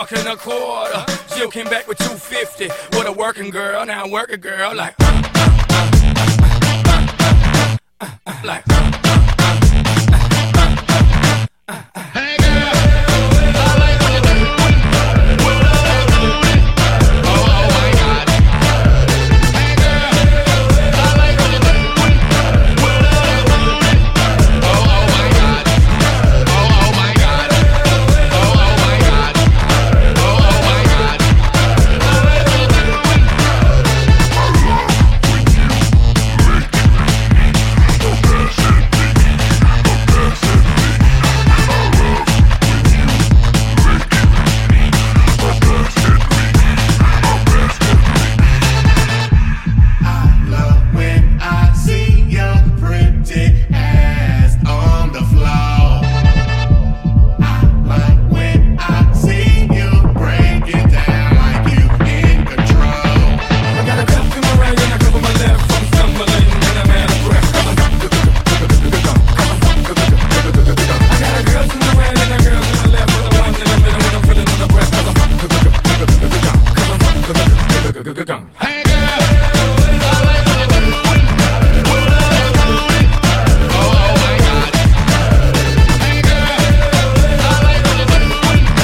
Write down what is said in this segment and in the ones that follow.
and a quarter. Jill came back with 250. What a working girl, now work a girl like like hey girl, I like what you do. Oh my God. Hey girl, I like what you do. Oh my God. Oh my God. Oh my God. Oh my God. I like what you do. Hey girl, I like what you do. Oh my God. Hey girl, I like what you do.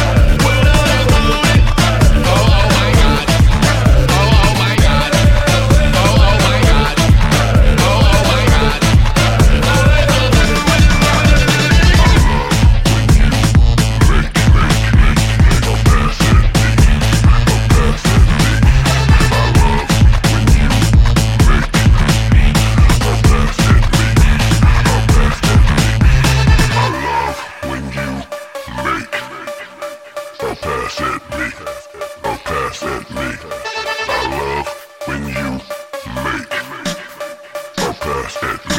Oh my God. Oh my God. Oh my God. Oh my God. I like what you do. Pass at me. I love when you make a pass at me.